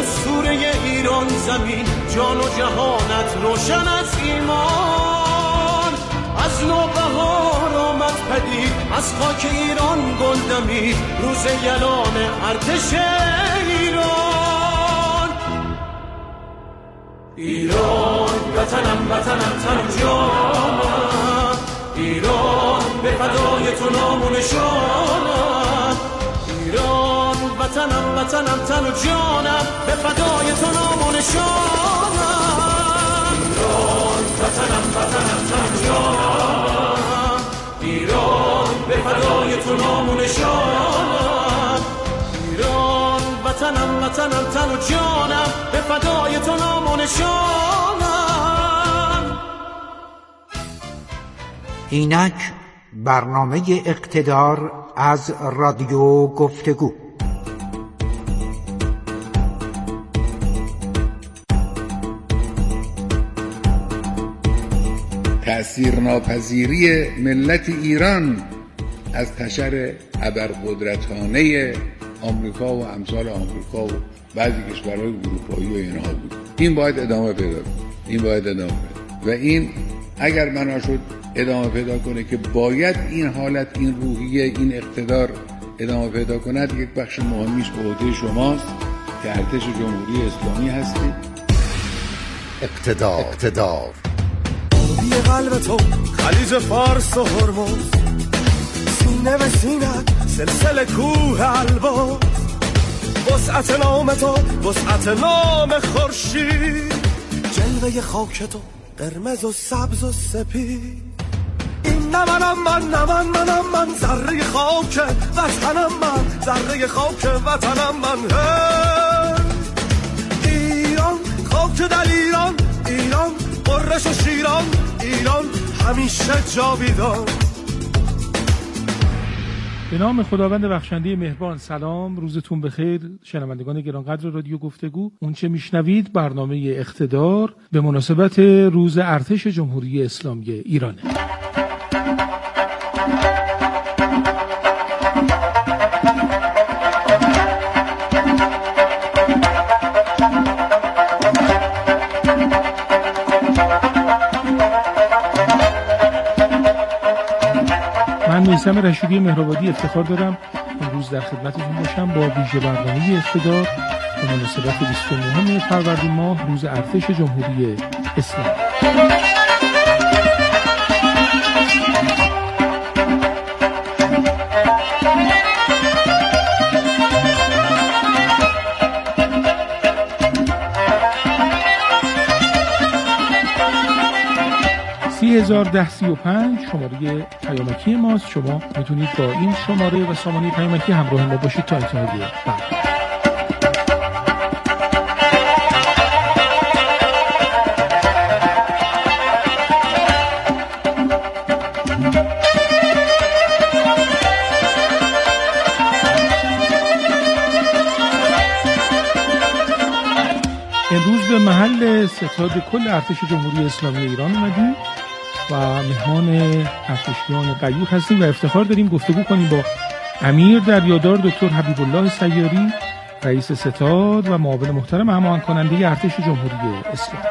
اسطوره ایران زمین، جان و جهانت روشن از ایمان. از نوبهار آمد پدید، از خاک ایران گل دمید، روز یلان ارتش ایران. ایران وطنم وطنم تن و جانم، ایران به فدای تو نام و نشانم. ایران وطنم وطنم تن و جانم، به فدای تو نام و نشانم. ایران وطنم وطنم تن و جانم، ایران به فدای تو نام و نشانم. ایران وطنم وطنم تن و جانم، به فدای تو نام و نشانم. اینک برنامه اقتدار از رادیو گفتگو. تأثیرناپذیری ملت ایران از تشر ابرقدرتانه آمریکا و امثال آمریکا و بعضی کشورهای اروپایی و اینها بود. این باید ادامه پیدا کنه، این باید ادامه پیدا و این اگر بنا شد ادامه پیدا کنه که باید این حالت، این روحیه، این اقتدار ادامه پیدا کند، یک بخش مهمیش به عهده شماست که ارتش جمهوری اسلامی هستید. اقتدار آبی قلب تو خلیج فارس و هرمز، سینه به سینت سلسله کوه البرز، وسعت نام تو وسعت نام خورشید، جلوه خاک تو قرمز و سبز و سپید. این نه من ذره خاک وطنم، من ذره خاک وطنم من. ایران خاک در ایران، ایران قرش و شیران، ایران همیشه جاویدان. به نام خداوند بخشنده مهربان. سلام، روزتون بخیر شنوندگان گرانقدر رادیو گفتگو. اون چه میشنوید برنامه اقتدار به مناسبت روز ارتش جمهوری اسلامی ایرانه. من میثم رشیدی مهرآبادی افتخار دارم امروز در خدمتتون باشم با ویژه برنامه اقتدار به مناسبت 29 فروردین ماه روز ارتش جمهوری اسلامی. 301035 شماره پیامکی ماست. شما میتونید با این شماره و سامانه پیامکی همراه ما باشید تا انتهای برنامه. امروز به محل ستاد کل ارتش جمهوری اسلامی ایران اومدیم و مهمان ارتشیان غیور هستیم و افتخار داریم گفتگو کنیم با امیر دریادار دکتر حبیب الله سیاری، رئیس ستاد و معاون محترم هماهنگ کننده ارتش جمهوری اسلامی.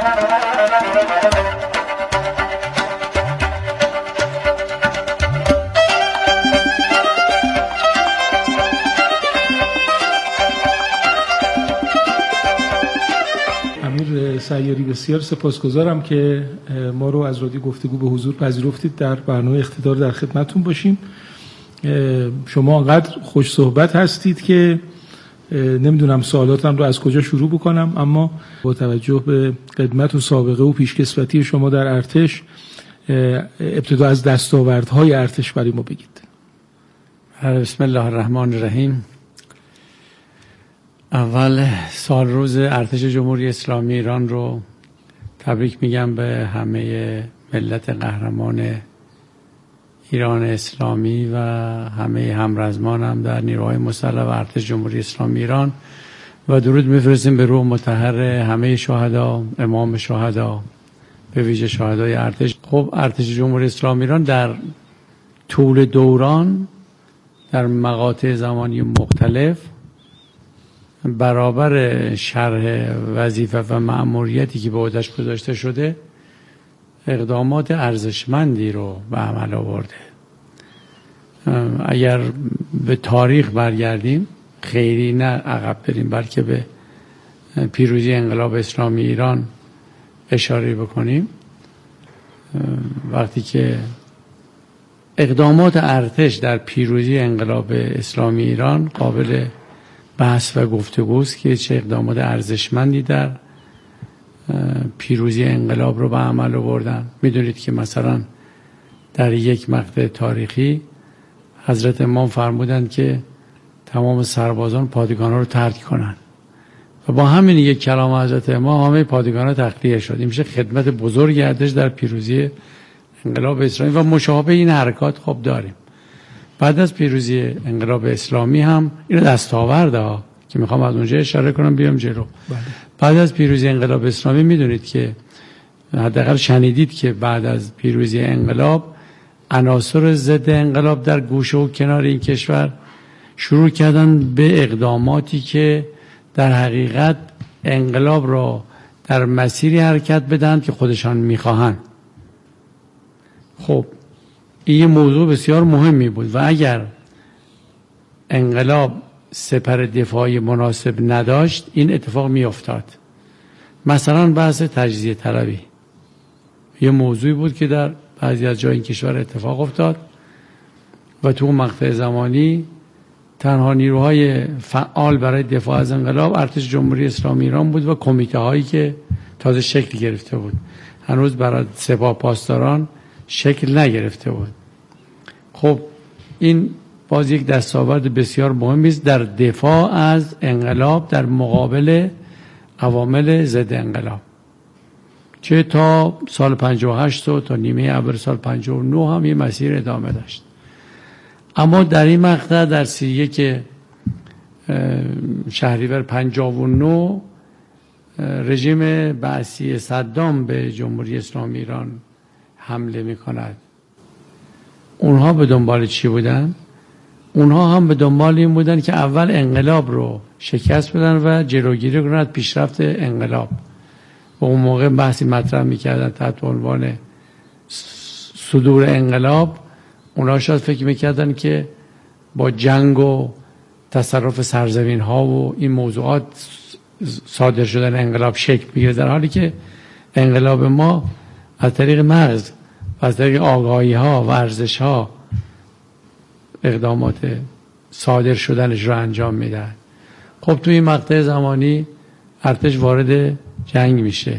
سیاری بسیار سپاسگزارم که ما رو از رادیو گفتگو به حضور پذیرفتید در برنامه اقتدار در خدمتتون باشیم. شما انقدر خوش صحبت هستید که نمیدونم سوالاتم رو از کجا شروع بکنم، اما با توجه به قدمت و سابقه و پیشکسوتی شما در ارتش ابتدا از دستاوردهای ارتش برای ما بگید. بسم الله الرحمن الرحیم. اول سال روز ارتش جمهوری اسلامی ایران رو تبریک میگم به همه ملت قهرمان ایران اسلامی و همه همرزمانم در نیروهای مسلح و ارتش جمهوری اسلامی ایران و درود میفرستیم به روح مطهر همه شهدا، امام شهدا، به ویژه شهدای ارتش. خب ارتش جمهوری اسلامی ایران در طول دوران در مقاطع زمانی مختلف برابر شرح وظیفه و مأموریتی که به عهده‌اش گذاشته شده اقدامات ارزشمندی رو به عمل آورده. اگر به تاریخ برگردیم، خیلی نه عقب بریم بلکه به پیروزی انقلاب اسلامی ایران اشاره بکنیم، وقتی که اقدامات ارتش در پیروزی انقلاب اسلامی ایران قابل بحث و گفتگوست که چه اقدامات ارزشمندی در پیروزی انقلاب رو به عمل آوردن. میدونید که مثلا در یک مقطع تاریخی حضرت امام فرمودند که تمام سربازان پادگان ها رو ترک کنند و با همین یک کلام حضرت امام همه پادگان ها تخلیه شد. این میشه خدمت بزرگی ارتش در پیروزی انقلاب اسلامی و مشابه این حرکات خب داریم. بعد از پیروزی انقلاب اسلامی هم این دستاورده که میخوام از اونجا اشاره کنم بیام جلو. بعد از پیروزی انقلاب اسلامی میدونید که حداقل شنیدید که بعد از پیروزی انقلاب عناصر ضد انقلاب در گوشه و کنار این کشور شروع کردن به اقداماتی که در حقیقت انقلاب را در مسیری حرکت بدن که خودشان میخواهند. خب این موضوع بسیار مهمی بود و اگر انقلاب سپر دفاعی مناسب نداشت این اتفاق می افتاد. مثلا بحث تجزیه طلبی یه موضوعی بود که در بعضی از جای این کشور اتفاق افتاد و تو مقطع زمانی تنها نیروهای فعال برای دفاع از انقلاب ارتش جمهوری اسلامی ایران بود و کمیته هایی که تازه شکل گرفته بود، هنوز برای سپاه پاسداران شکل نگرفته بود. خب این باز یک دستاورد بسیار مهمی است در دفاع از انقلاب در مقابل عوامل ضد انقلاب، چه تا سال 58 تا نیمه اول سال 59 هم یه مسیر ادامه داشت. اما در این مقطع در 31 شهریور 59 رژیم بعثی صدام به جمهوری اسلامی ایران حمله می کند. اونها به دنبال چی بودن؟ اونها هم به دنبال این بودن که اول انقلاب رو شکست بدن و جلوگیری کنند از پیشرفت انقلاب. و اون موقع بحثی مطرح میکردن تحت عنوان صدور انقلاب. اونها شاید فکر میکردن که با جنگ و تصرف سرزمین ها و این موضوعات صادر شدن انقلاب شکل میگیره، در حالی که انقلاب ما از طریق مغز و از طریق آگاهی ها و ارزش ها اقدامات صادر شدنش رو انجام میدن. خب توی این مقطع زمانی ارتش وارد جنگ میشه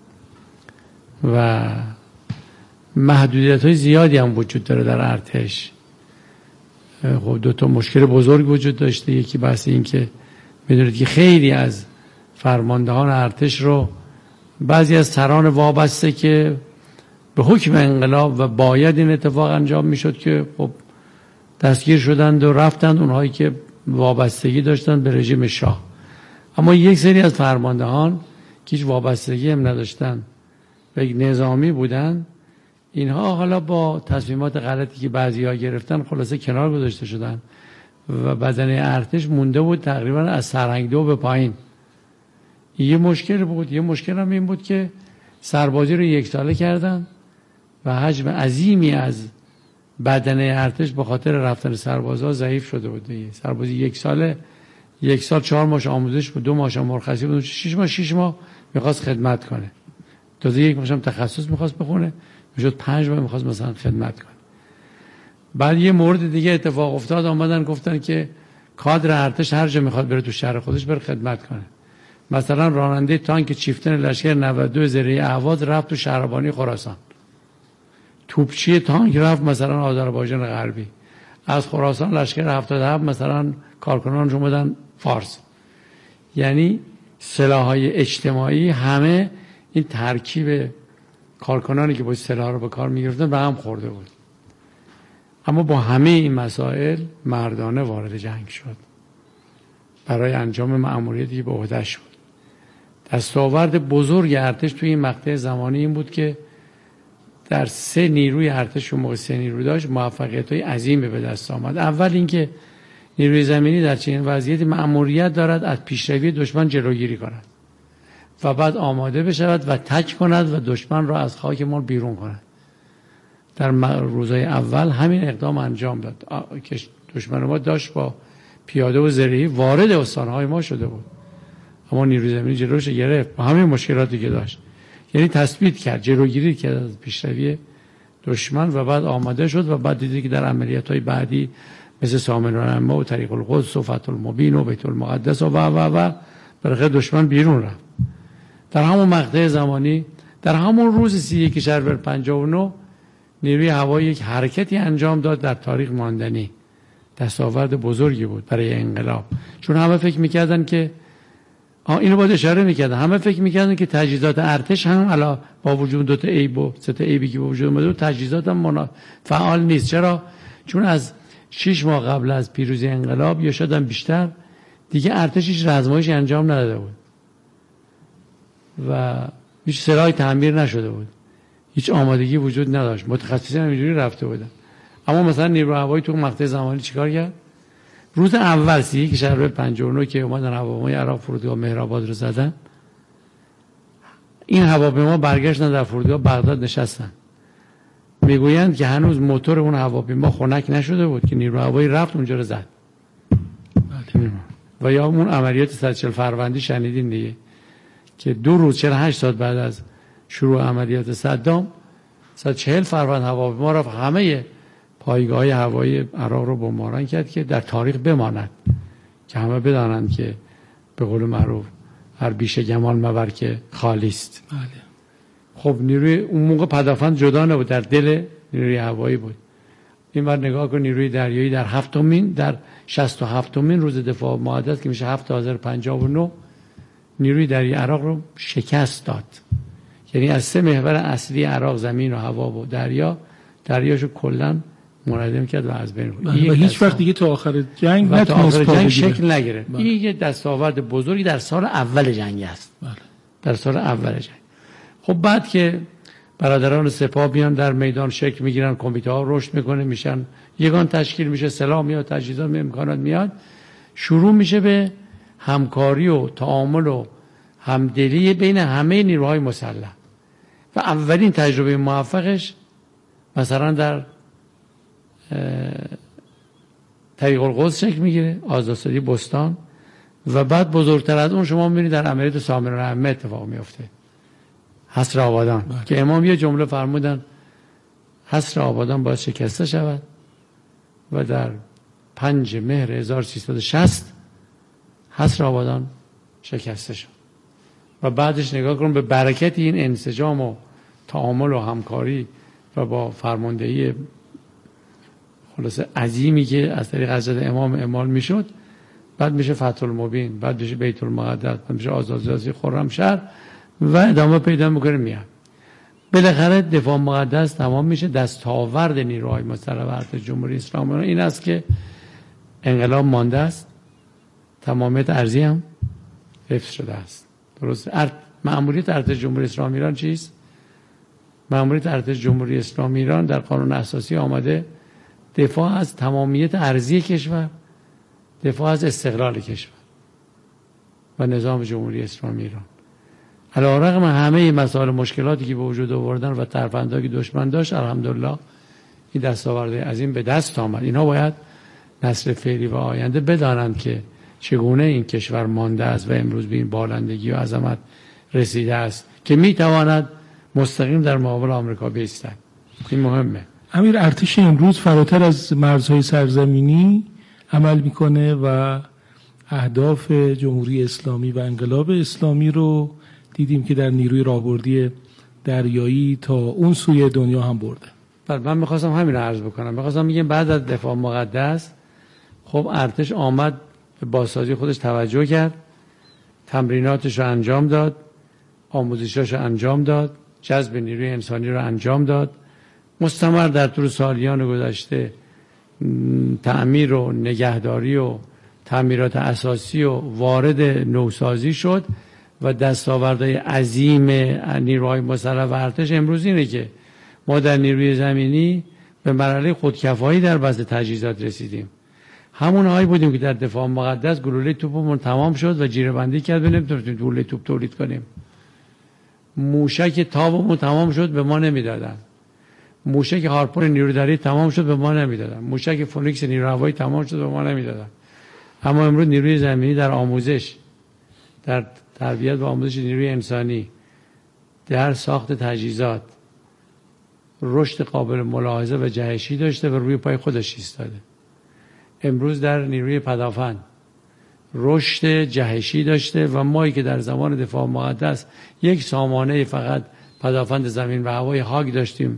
و محدودیت های زیادی هم وجود داره در ارتش. خب دو تا مشکل بزرگ وجود داشته. یکی بحث این که میدونید که خیلی از فرماندهان ارتش رو بعضی از سران وابسته که به حکم انقلاب و باید این اتفاق انجام میشد که خب دستگیر شدند و رفتند، اونهایی که وابستگی داشتند به رژیم شاه. اما یک سری از فرماندهان که هیچ وابستگی هم نداشتند و یک نظامی بودند، اینها حالا با تصمیمات غلطی که بعضی‌ها گرفتن خلاصه کنار گذاشته شدند و بدنه ارتش مونده بود تقریبا از سرهنگ 2 به پایین. یه مشکل بود. یه مشکل هم این بود که سربازی رو 1 ساله کردن و حجم عظیمی از بدنه ارتش به خاطر رفتن سربازها ضعیف شده بود. سربازی 1 ساله، 1 سال 4 ماه آموزش بود، 2 ماه مرخصی بود، 6 ماه میخواست خدمت کنه، تازه 1 ماه تخصص میخواست بخونه، میشد 5 ماه میخواست مثلا خدمت کنه. بعد یه مورد دیگه اتفاق افتاد، آمدن گفتن که کادر ارتش هر جا میخواد بره تو شهر خودش بره خدمت کنه. مثلا راننده تانک چیفتن لشکر 92 زره اهواز رفت تو شهربانی خراسان، توپچی تانک رفت مثلا آذربایجان غربی، از خراسان لشکر 77 مثلا کارکنان رو اومدن فارس. یعنی سلاح‌های اجتماعی همه این ترکیب کارکنانی که با سلاح رو به کار می‌گرفتن به هم خورده بود. اما با همه این مسائل مردانه وارد جنگ شد برای انجام مأموریتی که به عهده‌اش بود. دستاورد بزرگ ارتش توی این مقطع زمانی این بود که در 3 نیروی ارتش اون موقع 3 نیرو داشت موفقیت‌های عظیمی به دست آمد. اول اینکه نیروی زمینی در چنین وضعیتی مأموریت دارد از پیشروی دشمن جلوگیری کند و بعد آماده بشود و تک کند و دشمن را از خاک ما بیرون کند. در روزهای اول همین اقدام انجام داد که دشمن ما داشت با پیاده و زرهی وارد استانهای ما شده بود، اما نیروی زمینی جلوش گرفت با همین مشکلاتی که داشت، یعنی تثبیت کرد، جلوگیری کرد از پیشروی دشمن و بعد آماده شد و بعد دیدی که در عملیات‌های بعدی مثل سامن الانبا و طریق القدس و فتح المبین و بیت المقدس و برخلاف دشمن بیرون رفت. در همون مقطع زمانی در همون روز 31 شهریور 59 نیروی هوایی یک حرکتی انجام داد در تاریخ ماندنی، دستاورد بزرگی بود برای انقلاب، چون همه فکر میکردن که اینو باید اشاره میکردن، همه فکر میکردن که تجهیزات ارتش هم علا با وجود 2 تا ایب و 3 تا ایبی که با وجود اومده تجهیزات هم فعال نیست. چرا؟ چون از 6 ماه قبل از پیروزی انقلاب یا شاید هم بیشتر دیگه ارتش هیچ آزمایشی انجام نداده بود و هیچ سلاحی تعمیر نشده بود، هیچ آمادگی وجود نداشت، متخصصین همینجوری رفته بودن. اما مثلا نیروی هوایی تو مقطع زمانی چیکار کرد؟ روز اول 31 شهریور 59 که اومدن هواپیمای عراق فرودگاه مهرآباد رو زدن، این هواپیما برگشتن در فرودگاه بغداد نشستن. میگویند که هنوز موتور اون هواپیما خنک نشده بود که نیروی هوایی رفت اونجا رو زد. و یا اون عملیات 140 فروردین شنیدین دیگه که 2 روز 48 ساعت بعد از شروع عملیات صدام 140 فروند هواپیما رفت همه پایگاه‌های هوایی عراق رو بمباران کرد که در تاریخ بماند، که همه بدانند که به قول معروف هر بیشه گمان مبر که خالی است. خب نیروی اون موقع پدافند جدا نبود، در دل نیروی هوایی بود. این بار نگاه کن نیروی دریایی در 67مین روز دفاع مقدس که میشه 7 آذر 59 نیروی دریایی عراق رو شکست داد. یعنی از 3 محور اصلی عراق، زمین و هوا و دریاشو کلا منهدم کرد و از بین برد. و هیچ وقت دیگه تا آخر جنگ شکل نگرفت. این یه دستاورد بزرگی در سال اول جنگ است. در سال اول جنگ. خب بعد که برادران سپاه بیان در میدان شکل میگیرن، کمیته ها رشد میکنه، میشن یگان تشکیل میشه، سلاح میاد، تجهیزات میاد، امکانات میاد، شروع میشه به همکاری و تعامل و همدلی بین همه نیروهای مسلح. و اولین تجربه موفقش مثلا در طریق القدس شکل میگیره، آزادسازی بستان، و بعد بزرگتر از اون شما میبینید در عملیات سامن الانبا اتفاق میفته، حصر آبادان که امام یه جمله فرمودن حصر آبادان باید شکسته شود و در 5 مهر 1360 حصر آبادان شکسته شد. و بعدش نگاه کنم به برکت این انسجام و تعامل و همکاری و با فرماندهی خلاصه عظیمی که از طریق حضرت امام اعمال میشد، بعد میشه فتح المبین، بعد میشه بیت المقدس، بعد میشه آزادسازی خرمشهر و ادامه پیدا میکنه میاد. بالاخره دفاع مقدس تمام میشه. دستاورد نیروهای مسلح و ارتش جمهوری اسلامی این است که انقلاب مانده است، تمامیت ارضی هم حفظ شده است. درست. مأموریت ارتش جمهوری اسلامی ایران چیست؟ مأموریت ارتش جمهوری اسلامی ایران در قانون اساسی آمده دفاع از تمامیت ارضی کشور، دفاع از استقلال کشور و نظام جمهوری اسلامی ایران. علی‌رغم همه مسائل مشکلاتی که به وجود آوردن و ترفندهایی که دشمن داشت، الحمدلله این دستاورد عظیم به دست آمد. اینا باید نسل فعلی و آینده بدانند که چگونه این کشور مانده است و امروز به این بالندگی و عظمت رسیده است که میتواند مستقیم در مقابل آمریکا بایستد. این مهمه. امیر، ارتش امروز فراتر از مرزهای سرزمینی عمل میکنه و اهداف جمهوری اسلامی و انقلاب اسلامی رو دیدیم که در نیروی راهبردی دریایی تا اون سوی دنیا هم برده. من میخواستم همین رو عرض بکنم. میخواستم بگم بعد از دفاع مقدس خب ارتش آمد به بازسازی خودش توجه کرد، تمریناتش رو انجام داد، آموزشاش رو انجام داد، جذب نیروی انسانی رو انجام داد، مستمر در طول سالیان گذشته تعمیر و نگهداری و تعمیرات اساسی و وارد نوسازی شد و دستاوردهای عظیم نیروهای مسلح و ارتش امروز اینه که ما در نیروی زمینی به مرحله خودکفایی در بحث تجهیزات رسیدیم. همون هایی بودیم که در دفاع مقدس گلوله توپمون تمام شد و جیره بندی کرد و نمیتونستیم گلوله توپ تولید کنیم. موشک تابمون تمام شد به ما نمیدادن. موشک هارپون نیروی دریایی تمام شد به ما نمیدادن. موشک فونیکس نیروی هوایی تمام شد به ما نمیدادن. اما امروز نیروی زمینی در آموزش، در تربیت و آموزش نیروی انسانی، در ساخت تجهیزات رشد قابل ملاحظه و جهشی داشته و روی پای خودش ایستاده. امروز در نیروی پدافند رشد جهشی داشته و مایی که در زمان دفاع مقدس یک سامانه فقط پدافند زمین و هوای هاگ داشتیم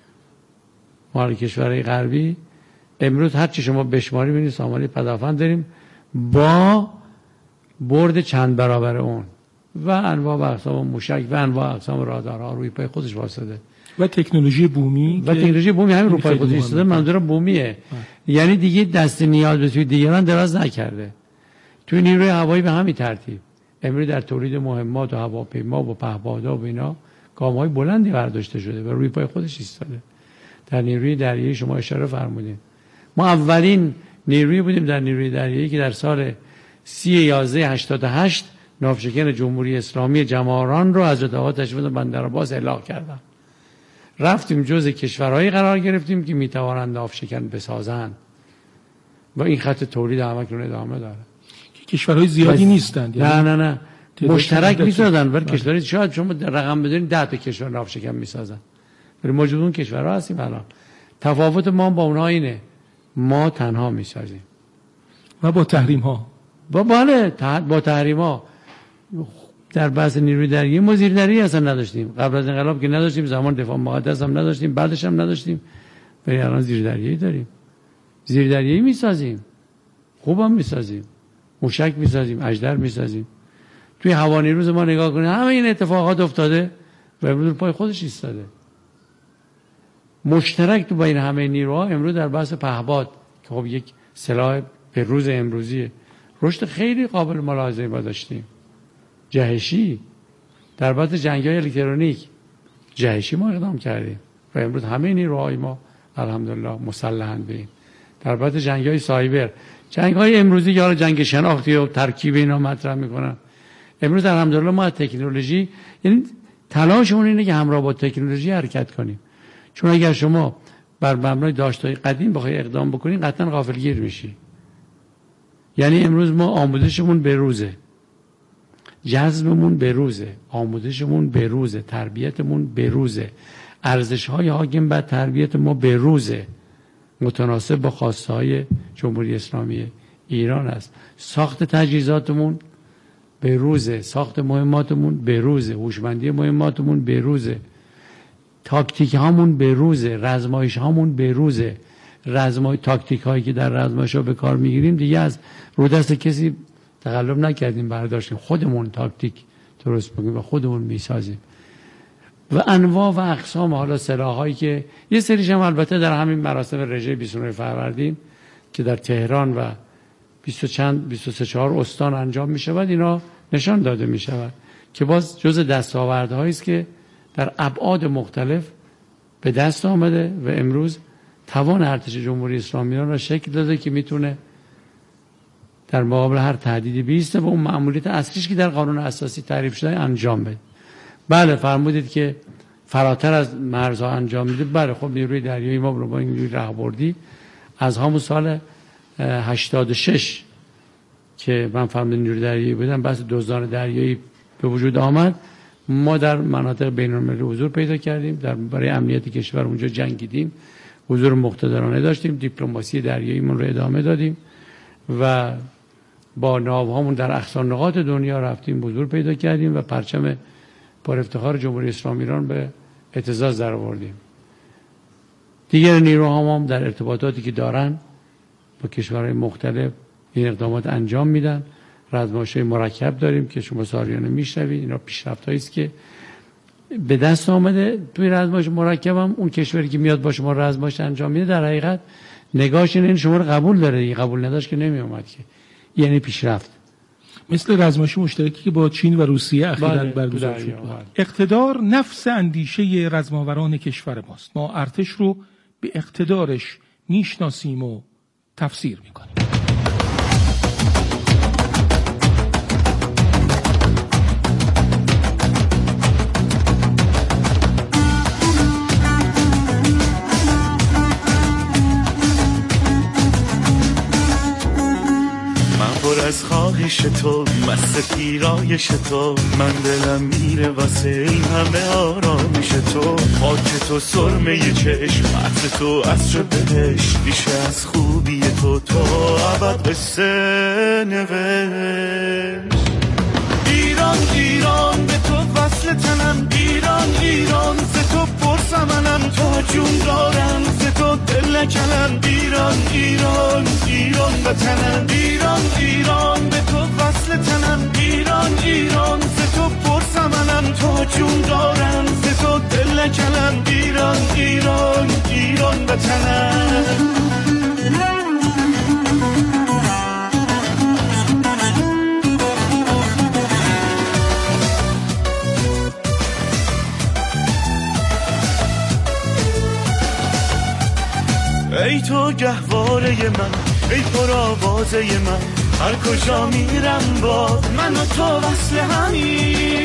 مال کشورهای غربی، امروز هر چی شما بشماری ببینید سامانه پدافند داریم با برد چند برابر اون و انواع و اقسام موشک و انواع و اقسام رادارها روی پای خودش واسطه و تکنولوژی بومی همین روی پای خودش ایستاده. منظورم بومیه، یعنی دیگه دست نیاز به توی دیگران دراز نکرده. توی نیروی هوایی به همین ترتیب امروز در تولید مهمات و هواپیما و پهپادها و اینا گام‌های بلندی برداشته شده و روی پای خودش ایستاده. در نیروی دریایی شما اشاره فرمودین ما اولین نیروی بودیم در نیروی دریایی که در سال 30/11/88 ناوشکن جمهوری اسلامی جماران رو حضرت آقا تشریف بندر عباس اطلاق کردن. رفتیم جزء کشورهایی قرار گرفتیم که میتوانند ناوشکن بسازند و این خط تولید همکنون ادامه داره. کشورهای زیادی نیستند، نه مشترک میسازن، ولی کشورهای شاید شما رقم بدونید 10 تا کشور ناوشکن میسازن، ولی موجود اون کشورها هستیم. الان تفاوت ما با اونها اینه ما تنها میسازیم و با تحریم ها با تحریم ها در بحث نیروی دریایی ما زیر دریایی اصلا نداشتیم. قبل از انقلاب که نداشتیم، زمان دفاع مقدس هم نداشتیم، بعدش هم نداشتیم، ولی الان زیر دریایی داریم. زیر دریایی میسازیم، خوبم میسازیم، موشک میسازیم، اژدر میسازیم. توی هوا نیروز ما نگاه کنید همه این اتفاقات افتاده و امروز پای خودش ایستاده. مشترک تو بین همه نیروها امروز در بحث پهپاد که خب یک سلاح به روز امروزیه، رشد خیلی قابل ملاحظه ما داشتیم. جهشی در بحث جنگ‌های الکترونیک جهشی ما اقدام کردیم و امروز همه نیروهای ما الحمدلله مسلحن به این. در بحث جنگ‌های سایبر، جنگ‌های امروزی یا جنگ شناختی و ترکیب اینا مطرح می‌کنن. امروز الحمدلله ما تکنولوژی، یعنی تلاشمون اینه که همراه با تکنولوژی حرکت کنیم، چون اگر شما بر مبنای داشته‌های قدیم بخوای اقدام بکنین قطعاً غافلگیر میشی. یعنی امروز ما آموزشمون به روزه، جذبمون به روزه، آموزشمون به روزه، تربیتمون به روزه، ارزش‌های حاکم بر تربیت ما به روزه، متناسب با خواسته‌های جمهوری اسلامی ایران است. ساخت تجهیزاتمون به روزه، ساخت مهماتمون به روزه، هوشمندی مهماتمون به روزه، تاکتیک هامون به روزه، رزمایش هامون به روزه. تاکتیک هایی که در رزمایش ها به کار میگیریم دیگه از رو دست کسی تقلب نکردیم، برداشتیم، خودمون تاکتیک درست میکنیم و خودمون میسازیم. و انواع و اقسام حالا سلاحایی که یه سریش هم البته در همین مراسم رژه 29 فروردین که در تهران و 23-24 استان انجام میشود اینا نشان داده میشود که باز جز دستاوردهایی است که در ابعاد مختلف به دست آمده و امروز توان ارتش جمهوری اسلامی ایران را شکل داده که میتونه در مقابل هر تهدیدی بیسته و اون مأموریت اصلیش که در قانون اساسی تعریف شده انجام بده. بله فرمودید که فراتر از مرزها انجام میده. بله خب نیروی دریایی ما با این نیروی راهبردی از همون سال 86 که من فرمانده نیروی دریایی بودم، بحث دزدان دریایی به وجود آمد، ما در مناطق بین‌المللی حضور پیدا کردیم، برای امنیت کشور اونجا جنگیدیم، حضور مقتدرانه داشتیم، دیپلماسی دریاییمون رو ادامه دادیم و با ناوهامون در اقصا نقاط دنیا رفتیم، حضور پیدا کردیم و پرچم با افتخار جمهوری اسلامی ایران به اعتزاز در آوردیم. دیگر نیروها هم در ارتباطاتی که دارن با کشورهای مختلف این اقدامات انجام میدن. رزمایش‌های مرکب داریم که شما سالیانه میشنوید، اینا پیشرفت‌هایی است که به دست آمده. توی رزمایش مرکب هم اون کشوری که میاد با شما رزمایش انجام میده در حقیقت نگاهش این شما رو قبول داره، قبول نداشت که نمی اومد که، یعنی پیشرفت. مثل رزمایش مشترکی که با چین و روسیه اخیراً برگزار شد. اقتدار نفس اندیشه رزماوران کشور ماست. ما ارتش رو به اقتدارش میشناسیم و تفسیر میکنیم. تو، مست پیرایش تو، من دلم میره واسه این همه آرامش تو. خاک تو، سرمه چشم، عطر تو، عطر بهش، بیشه از خوبی تو ابد قصه نوشت. ایران ایران به تو وصل تنم، ایران ایران ز تو پرسمنم، تا جون دارم ز تو دل نکنم. ایران ایران ایران وطنم، ایران ایران به تو وصل تنم، ایران ایران ز تو پرسمنم، تا جون دارم ز تو دل نکنم. ایران ایران ایران وطنم. ای تو گهواره من، ای پرآوازه من، هر کجا میرم باز من و تو وصل همین.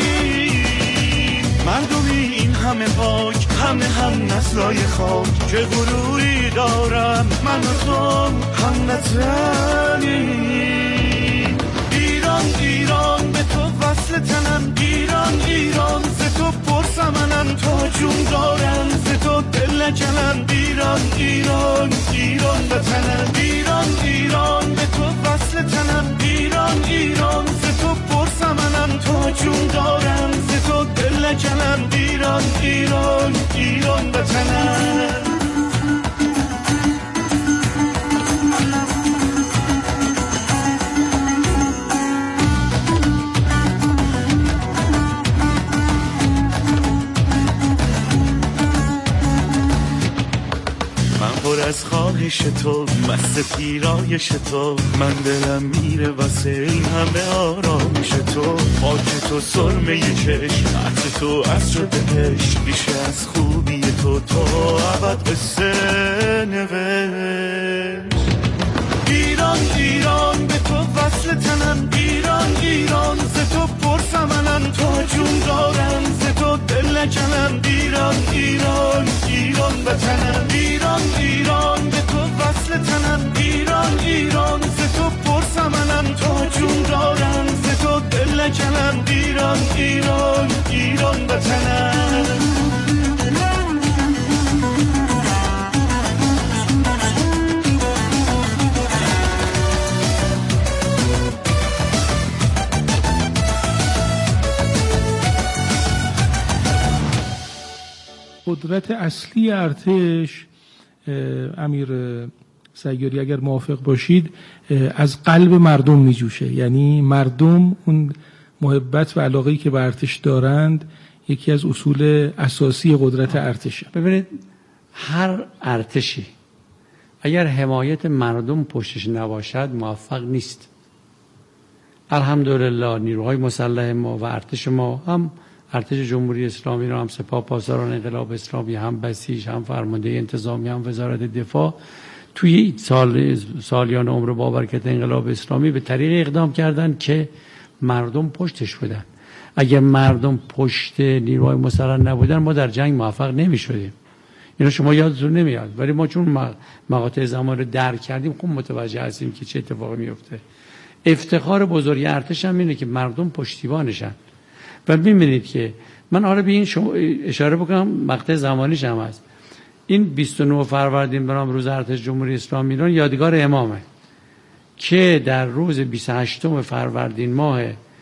مردمی این همه پاک، هم نسلای خاک، که غروری دارم من و تو هم نتنی. ایران ایران به تو وصل تنم، ایران ایران ز تو پرسمنم، تا جون دارم ز تو دل نکنم. ایران ایران ایران وطنم، ایران ایران به تو وصل تنم، ایران ایران ز تو پرسمنم، تا جون دارم ز تو دل نکنم. ایران ایران ایران وطنم. پر از خواهش تو، مست پیرایش تو، من دلم میره واسه این همه آرامش تو. خاک تو، سرمه چشم، عطر تو، عطر بهش، بیشه از خوبی تو ابد قصه نوشت. ایران ایران به تو وصل تنم، ایران ایران ز تو پرسمنم، تا جون دارم ز تو دل نکنم. ایران ایران ایران وطنم، ایران ایران به تو وصل تنم، ایران ایران ز تو پرسمنم، تا جون دارم ز تو دل نکنم. ایران ایران ایران وطنم. قدرت اصلی ارتش، امیر سیاری اگر موافق باشید، از قلب مردم می جوشه. یعنی مردم اون محبت و علاقه‌ای که به ارتش دارند یکی از اصول اساسی قدرت ارتشه. ببینید هر ارتشی اگر حمایت مردم پشتش نباشد موفق نیست. الحمدلله نیروهای مسلح ما و ارتش ما، هم ارتش جمهوری اسلامی را، هم سپاه پاسداران انقلاب اسلامی، هم بسیج، هم فرمانده انتظامی، هم وزارت دفاع، توی سالیان عمر بابرکت انقلاب اسلامی به طریق اقدام کردن که مردم پشتش بودن. اگر مردم پشت نیروهای مسلح نبودن ما در جنگ موفق نمی شدیم. اینا شما یادتون نمیاد، ولی ما چون مقاطع زمان رو درک کردیم خوب متوجه هستیم که چه اتفاقی میفته. افتخار بزرگ ارتش هم اینه که مردم پشتیبانشن. و می‌بینید که من حالا به این اشاره بکنم، مقطع زمانیش هم هست. این 29 فروردین به نام روز ارتش جمهوری اسلامی ایران یادگار امامه که در روز 28 فروردین ماه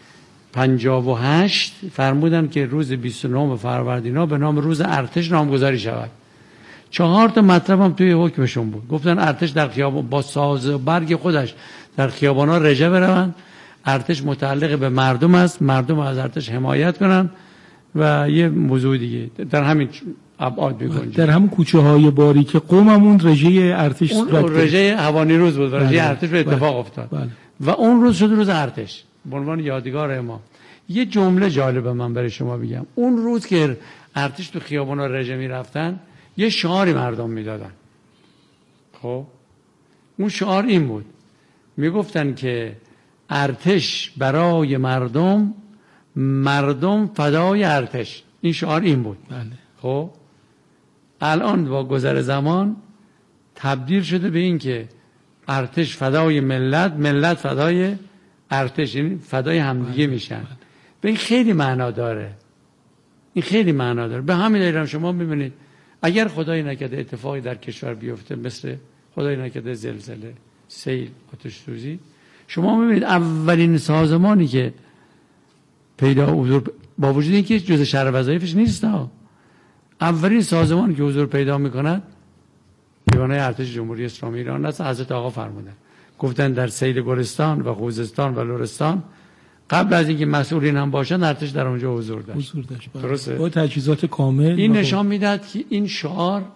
58 فرمودن که روز 29 فروردین ها به نام روز ارتش نامگذاری شود. 4 تا مطلب هم توی حکمشون بود. گفتن ارتش در خیابان با ساز و برگ خودش در خیابانا رژه بروند، ارتش متعلق به مردم است، مردم از ارتش حمایت کنن و یه موضوع دیگه در همین ابعاد میگنجه. در همون کوچه های باریک قوممون رژه ارتش اون رژه هوانی روز بود و رژه ارتش به اتفاق افتاد. و اون روز شد روز ارتش به عنوان یادگار ما. یه جمله جالبه من برای شما بگم. اون روز که ارتش تو خیابانا رژه میرفتن یه شعاری مردم میدادن. خب اون شعار این بود، میگفتن که ارتش برای مردم، مردم فدای ارتش. این شعار این بود. بله. خب الان با گذر زمان تبدیل شده به این که ارتش فدای ملت، ملت فدای ارتش یعنی فدای همدیگه میشن. به این خیلی معنا داره، این خیلی معنا داره. به همین دلیل شما میبینید اگر خدای نکرده اتفاقی در کشور بیفته، مثل خدای نکرده زلزله، سیل، آتش سوزی، شما میبینید اولین سازمانی که پیدا حضور، با وجود اینکه جزء شرح وظایفش نیست، اولین سازمانی که حضور پیدا میکند دیوانه ارتش جمهوری اسلامی ایران است. حضرت آقا فرمودن، گفتن در سیل گلستان و خوزستان و لرستان قبل از اینکه مسئولین هم باشن ارتش در اونجا حضور داشت. درسته؟ با تجهیزات کامل. این نشان میداد که این شعار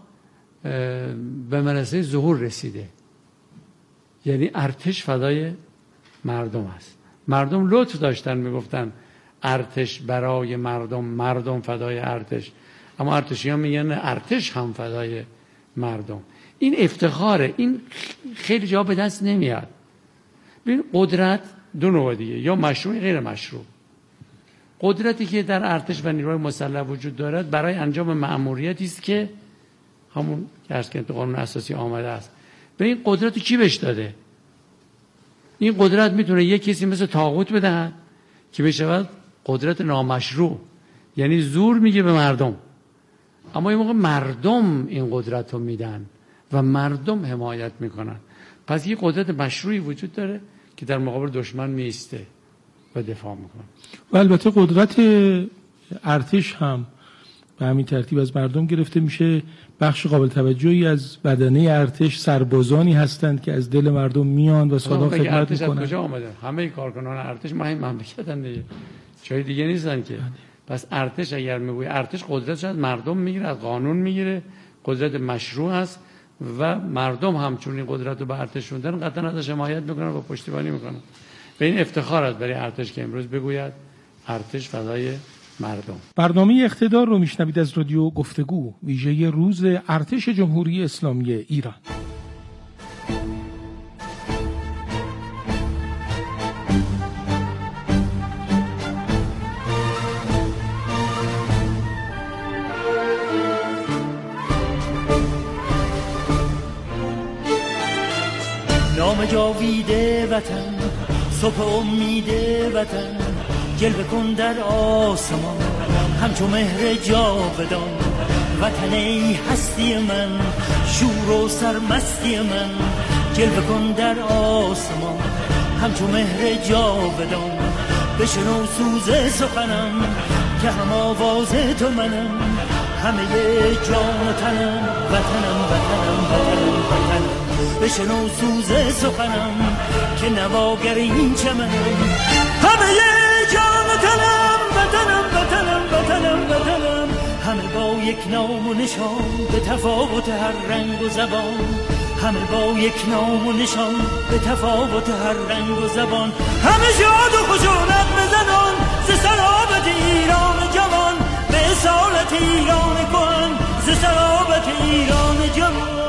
به منصه ظهور رسیده، یعنی ارتش فدای مردم است. مردم لطف داشتن میگفتن ارتش برای مردم، مردم فدای ارتش، اما ارتشیان میگن ارتش هم فدای مردم. این افتخاره، این خیلی جا به دست نمیاد. ببین قدرت دو نوع دیگه، یا مشروع غیر مشروع. قدرتی که در ارتش و نیروهای مسلح وجود دارد برای انجام مأموریتی است که همون که عرض کردم قانون اساسی آمده است. به این قدرت کی بهش داده؟ این قدرت میتونه یک کسی مثل طاغوت بدهد که بشود قدرت نامشروع، یعنی زور میگه به مردم، اما این موقع مردم این قدرت رو میدن و مردم حمایت میکنن. پس یک قدرت مشروعی وجود داره که در مقابل دشمن میسته و دفاع میکنه. و البته قدرت ارتش هم به همین ترتیب از مردم گرفته میشه. بخش قابل توجهی از بدنه ارتش سربازانی هستند که از دل مردم میان و سالها خدمت میکنن. از کجا آمده؟ همه کارکنان ارتش ما این مملکتن دیگه، جای دیگه نیستن که. پس ارتش اگر میگوی ارتش قدرتش از مردم میگیره، از قانون میگیره، قدرت مشروع است و مردم هم چون این قدرت رو به ارتش شوندن قطعا ازش حمایت میکنن و پشتیبانی میکنن. به این افتخار است برای ارتش که امروز بگوید ارتش فدای مردم. برنامه اقتدار رو میشنوید از رادیو گفتگو، ویژه روز ارتش جمهوری اسلامی ایران. نام جاویده وطن، صبح امید وطن، جلوه کن در آسمان همچو مهر جاودان. وطن ای هستی من، شور و سرمستی من، جلوه کن در آسمان همچو مهر جاودان. بشنو سوز سخنم که هم آواز تو منم، همه جان و تنم وطنم وطنم وطنم وطنم. بشنو سوز سخنم که نواگر این چمنم، همه جان و تنم وطنم وطنم وطنم وطنم. همه با یک نام و نشان به تفاوت هر رنگ و زبان، همه با یک نام و نشان به تفاوت هر رنگ و زبان. همه شاد و خوش و نغمه زنان ز سرابت ایران جوان، به اصالت ایران کهن ز سرابت ایران جوان.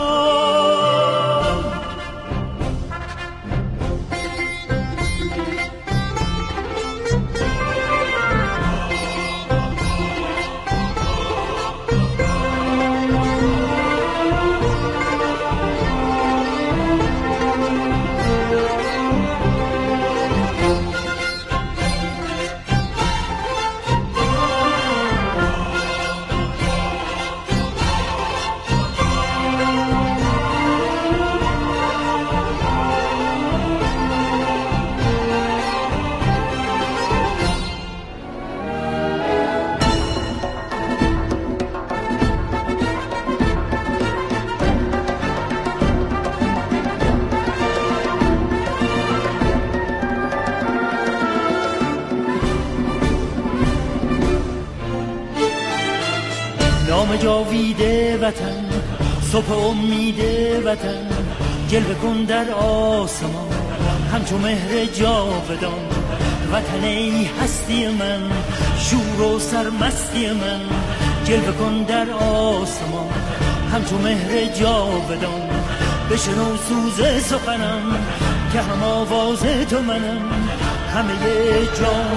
نام جاویده وطن، صبح امید وطن، جلوه کن در آسمان همچو مهر جاودان. وطن ای هستی من، شور و سرمستی من، جلوه کن در آسمان همچو مهر جاودان. بشنو سوز سخنم که هم آواز تو منم، همه جان